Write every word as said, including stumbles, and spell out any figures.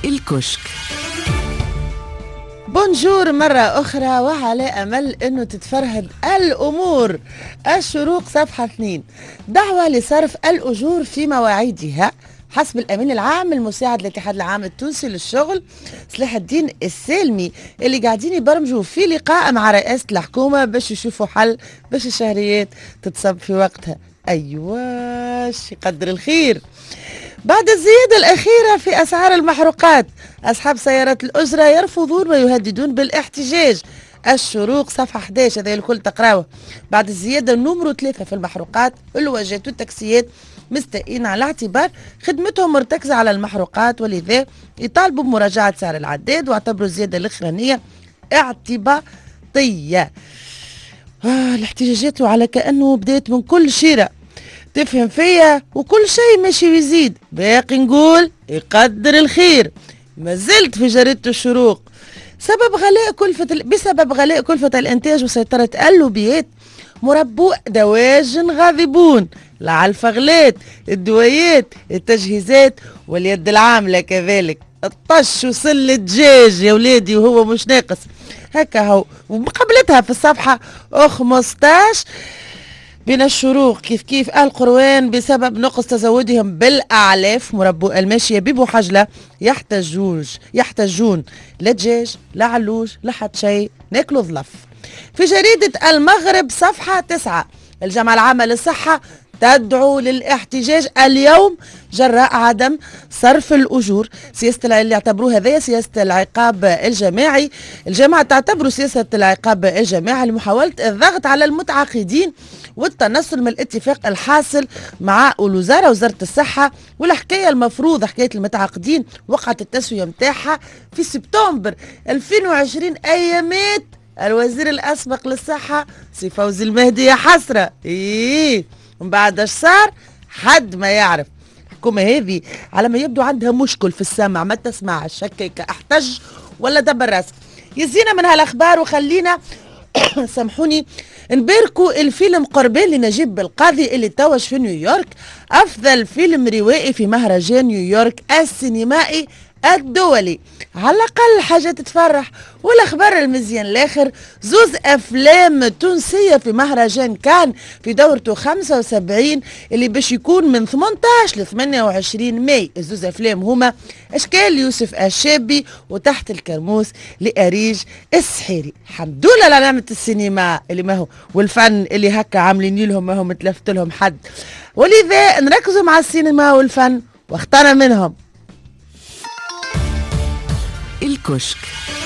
الكشك. بونجور مرة أخرى، وعلى أمل أنه تتفرهد الأمور. الشروق صفحة اثنين، دعوة لصرف الأجور في مواعيدها حسب الأمين العام المساعد للاتحاد العام التونسي للشغل صلاح الدين السالمي، اللي قاعدين يبرمجوا في لقاء مع رئاسة الحكومة باش يشوفوا حل باش الشهريات تتصب في وقتها. أيواش يقدر الخير. بعد الزيادة الأخيرة في أسعار المحروقات، أصحاب سيارات الأجرة يرفضون ويهددون بالاحتجاج. الشروق صفحة أحد عشر، هذا الكل تقراوه. بعد الزيادة نمرو ثلاثة في المحروقات، الواجهات والتاكسيات مستائين على اعتبار خدمتهم مرتكزة على المحروقات، ولذا يطالبوا بمراجعة سعر العداد واعتبروا الزيادة الأخرانية اعتباطية. آه الاحتجاجات على كأنه بدأت من كل شيرة، تفهم فيا، وكل شيء ماشي ويزيد. باقي نقول يقدر الخير. ما زلت في جريدة الشروق، سبب غلاء كلفة ال... بسبب غلاء كلفة الإنتاج وسيطرة اللوبيات، مربو دواجن غاضبون، العلفغلات، الدويات، التجهيزات واليد العاملة كذلك. الطش وصل الدجاج يا ولادي وهو مش ناقص هكا هو. ومقابلتها في الصفحة خمسطاش بين الشروق كيف كيف القروان بسبب نقص تزودهم بالأعلاف، مربو الماشية ببو حجلة يحتاجون يحتاجون لا دجاج لا علوج لا حد شيء، ناكلوا ظلف. في جريدة المغرب صفحة تسعة، الجامعة العامة للصحة تدعو للاحتجاج اليوم جراء عدم صرف الأجور. سياسة اللي اعتبروها هذه سياسة العقاب الجماعي. الجامعة تعتبر سياسة العقاب الجماعي لمحاولة الضغط على المتعاقدين والتنصل من الاتفاق الحاصل مع الوزارة وزارة الصحة. والحكاية المفروض حكاية المتعاقدين وقعت التسوية متاعها في سبتمبر ألفين وعشرين أيامات الوزير الأسبق للصحة سي فوزي المهدي. يا حسرة إيه من بعد اش صار حد ما يعرف. الحكومة هذه على ما يبدو عندها مشكل في السمع، ما تسمعش هكاك احتج ولا دبر راسك. يزينا من هالاخبار وخلينا سامحوني نباركوا الفيلم قربان لنجيب بالقاضي اللي توج في نيويورك افضل فيلم روائي في مهرجان نيويورك السينمائي الدولي. على الأقل حاجة تتفرح. والأخبار المزيان الآخر، زوز أفلام تونسية في مهرجان كان في دورته خمسة وسبعين اللي باش يكون من ثمانية عشر ل ثمانية وعشرين ماي. الزوز أفلام هما أشكال يوسف الشابي وتحت الكرموس لأريج السحيري. الحمد لله على نعمة السينما اللي ما هو والفن اللي هكا عاملين لهم ما هو متلفت لهم حد، ولذا نركزوا مع السينما والفن واختار منهم الكشك.